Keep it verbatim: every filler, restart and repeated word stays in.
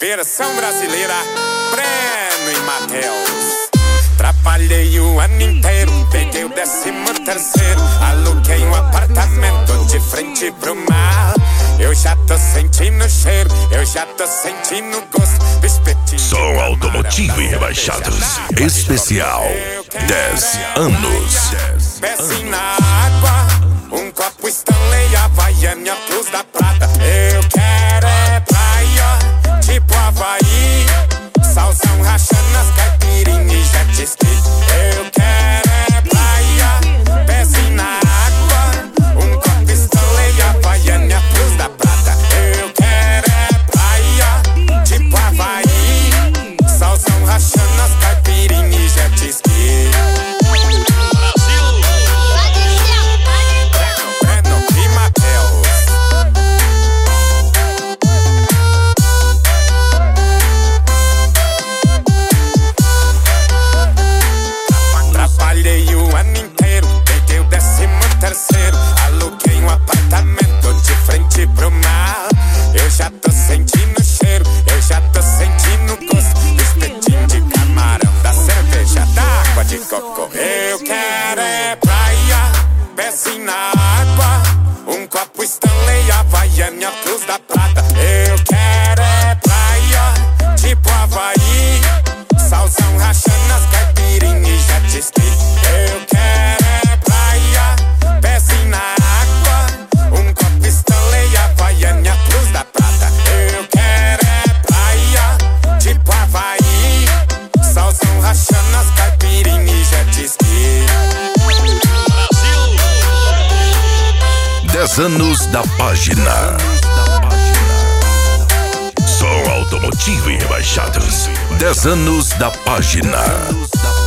Versão brasileira, Breno e Matheus. Trabalhei o ano inteiro, peguei o décimo terceiro. Aluguei um apartamento de frente pro mar. Eu já tô sentindo o cheiro, eu já tô sentindo o gosto. Espetinho Som automotivo e rebaixados. Especial dez anos. Pezinho na água, um copo Stanley, Havaiana Plus da Prata. Eu quero é praia, tipo Havaí. Salzão rachando as caipirinhas e jet ski. Eu quero é praia, pezinho na água, um copo Stanley, Havaiana Plus da Prata. Eu quero é praia, tipo Havaí. Salzão rachando as caipirinhas e jet ski. Aluguei um apartamento de frente pro mar. Eu já tô sentindo o cheiro, eu já tô sentindo o gosto do espetinho de camarão, da cerveja, da água de coco. Eu quero é praia, pezinho na água, um copo Stanley, Havaiana Plus da Prata. Eu quero é praia, tipo Havaí. Salzão rachando as caipirinhas e jet ski. Eu quero é praia, pezinho na água, um copo Stanley, Havaiana Plus da Prata. Eu quero é praia, tipo Havaí. Salzão rachando as caipirinhas e jet ski. dez anos da página. Som automotivo e rebaixados. dez anos da página.